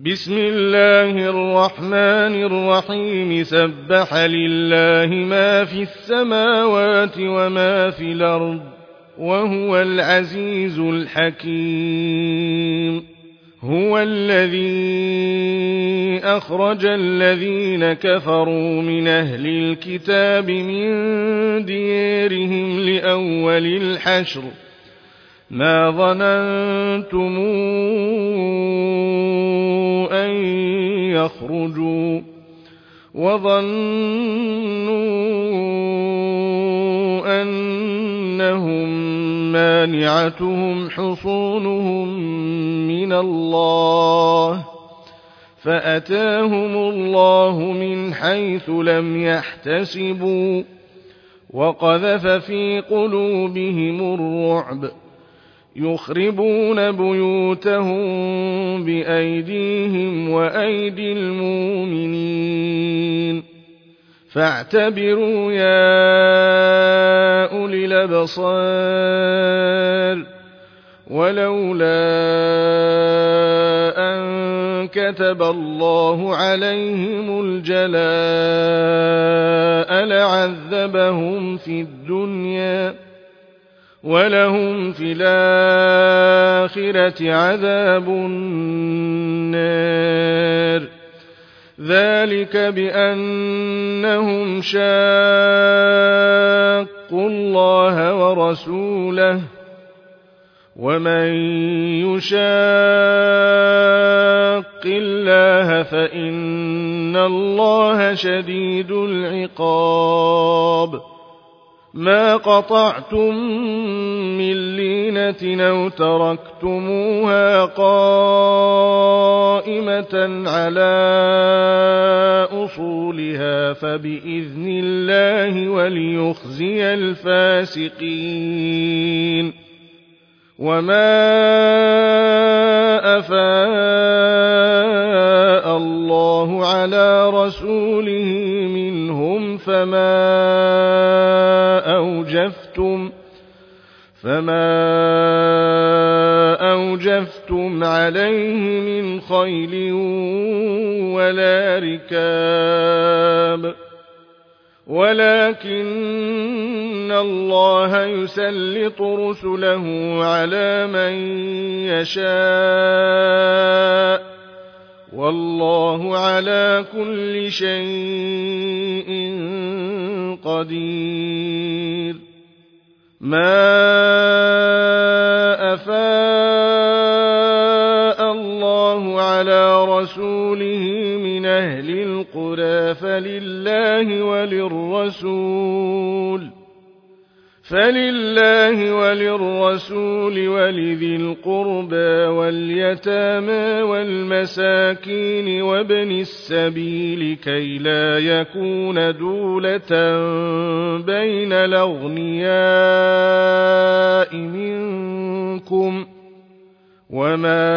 بسم الله الرحمن الرحيم سبح لله ما في السماوات وما في الأرض وهو العزيز الحكيم. هو الذي أخرج الذين كفروا من أهل الكتاب من ديارهم لأول الحشر ما ظننتم أن يخرجوا وظنوا أنهم مانعتهم حصونهم من الله فأتاهم الله من حيث لم يحتسبوا وقذف في قلوبهم الرعب يخربون بيوتهم بأيديهم وأيدي المؤمنين فاعتبروا يا أولي الأبصار ولولا أن كتب الله عليهم الجلاء لعذبهم في الدنيا ولهم في الآخرة عذاب النار ذلك بأنهم شاقوا الله ورسوله ومن يشاق الله فإن الله شديد العقاب. ما قطعتم من لينة أو تركتموها قائمة على أصولها فبإذن الله وليخزي الفاسقين. وما أفاء الله على رسوله منهم فما أوجفتم عليه من خيل ولا ركاب ولكن الله يسلط رسله على من يشاء والله على كل شيء قدير. ما أفاء الله على رسوله من أهل القرى فلله وللرسول ولذي القربى واليتامى والمساكين وابن السبيل كي لا يكون دولة بين الأغنياء منكم وما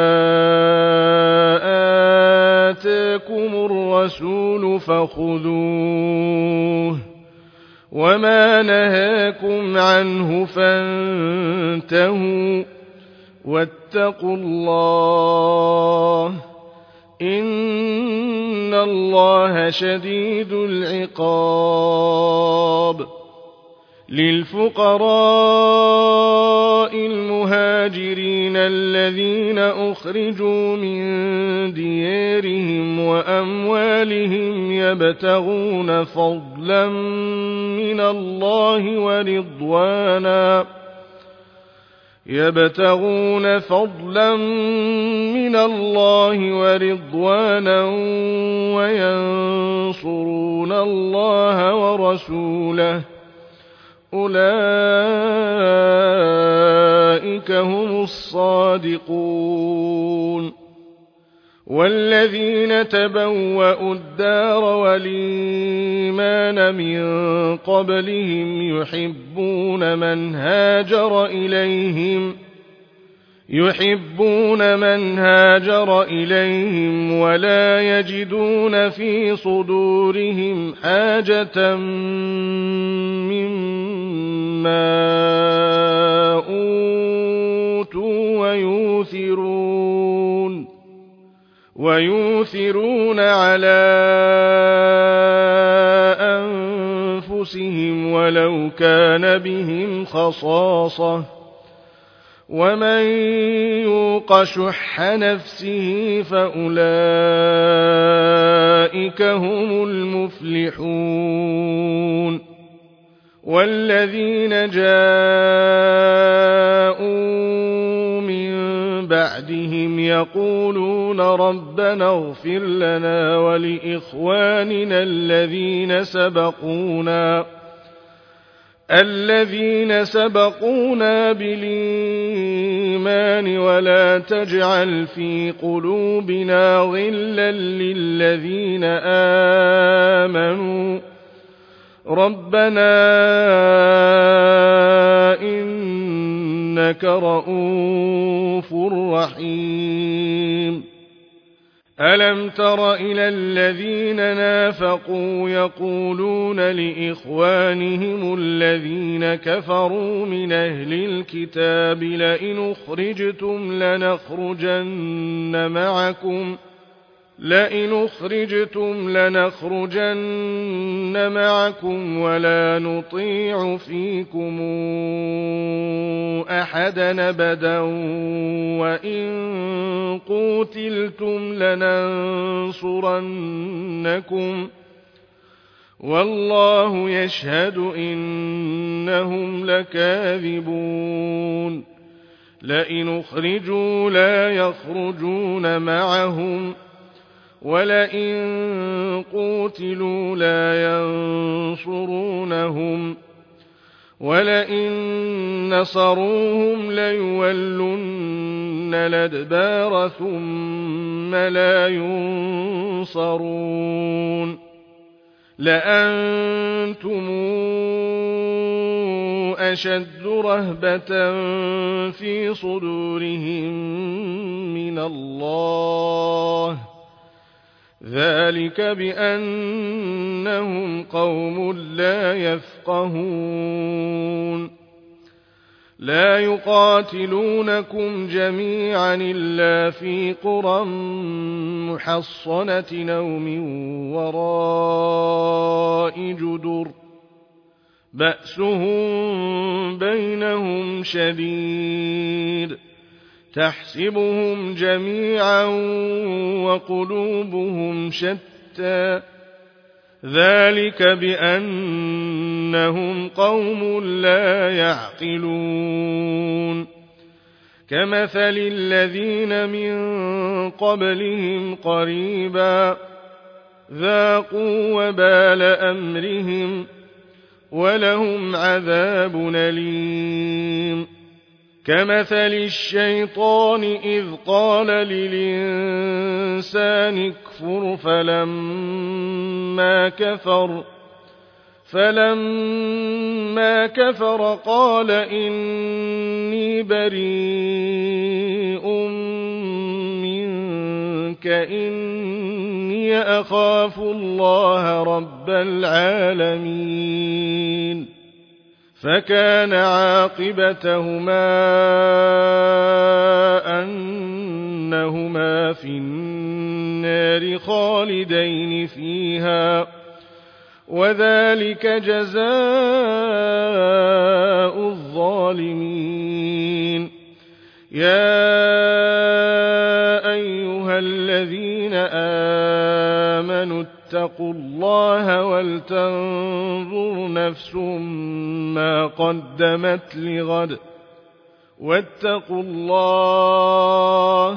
آتاكم الرسول فخذوه وما نهاكم عنه فانتهوا واتقوا الله إن الله شديد العقاب. للفقراء المهاجرين الذين أخرجوا من ديارهم وأموالهم يبتغون فضلا من الله ورضوانا وينصرون الله ورسوله أولئك هم الصادقون. والذين تبوأوا الدار والإيمان من قبلهم يحبون من هاجر إليهم ولا يجدون في صدورهم حاجة مما أوتوا ويؤثرون على أنفسهم ولو كان بهم خصاصة ومن يوق شح نفسه فأولئك هم المفلحون والذين جاءوا من بعدهم يقولون ربنا اغفر لنا ولإخواننا الذين سبقونا بالإيمان ولا تجعل في قلوبنا غلا للذين آمنوا ربنا إنك رؤوف رحيم ألم تر إلى الذين نافقوا يقولون لإخوانهم الذين كفروا من أهل الكتاب لئن أخرجتم لنخرجن معكم ولا نطيع فيكم أحدا أبدا وإن قوتلتم لننصرنكم والله يشهد إنهم لكاذبون لئن أخرجوا لا يخرجون معهم ولئن قوتلوا لا ينصرونهم ولئن نصروهم ليولن الأدبار ثم لا ينصرون لأنتم أشد رهبة في صدورهم من الله ذلك بأنهم قوم لا يفقهون لا يقاتلونكم جميعا إلا في قرى محصنة أو من وراء جدر بأسهم بينهم شديد تحسبهم جميعا وقلوبهم شتى ذلك بأنهم قوم لا يعقلون كمثل الذين من قبلهم قريبا ذاقوا وبال أمرهم ولهم عذاب أليم كمثل الشيطان إذ قال للإنسان اكفر فلما كفر قال إني بريء منك إني أخاف الله رب العالمين فكان عاقبتهما أنهما في النار خالدين فيها وذلك جزاء الظالمين يا أيها الذين آمنوا اتقوا الله ولتنظر نفس ما قدمت لغد واتقوا الله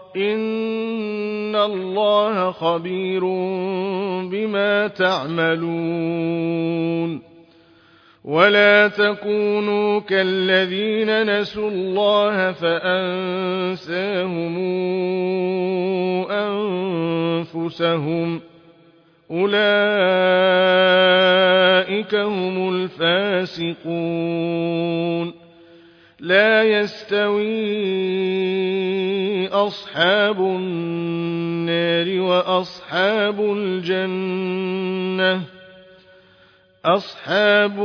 إن الله خبير بما تعملون ولا تكونوا كالذين نسوا الله فأنساهم أنفسهم أولئك هم الفاسقون لا يستوي أصحاب النار وأصحاب الجنة أصحاب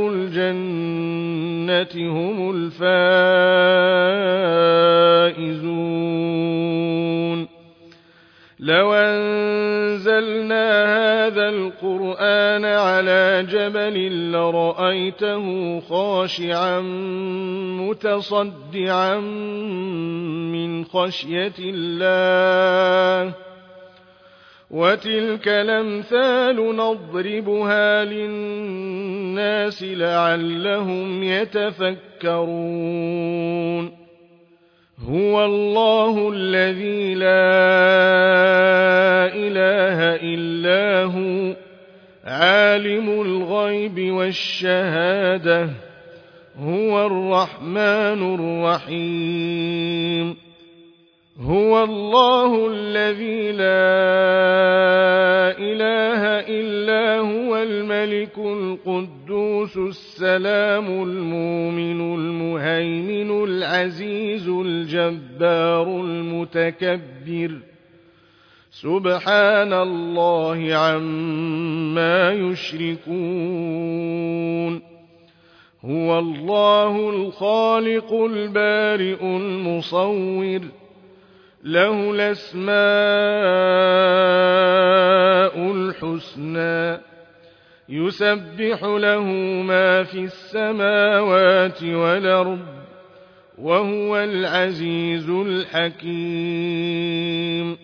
الجنة هم الفائزون لو أنزلنا هذا القرآن على جبل لرأيته خاشعا متصدعا من خشية الله وتلك الأمثال نضربها للناس لعلهم يتفكرون هو الله الذي لا إله إلا هو عالم الغيب والشهادة هو الرحمن الرحيم هو الله الذي لا إله إلا هو الملك القدوس السلام المؤمن المهيمن العزيز الجبار المتكبر سبحان الله عما يشركون هو الله الخالق البارئ المصور له الأسماء الحسنى يسبح له ما في السماوات والأرض وهو العزيز الحكيم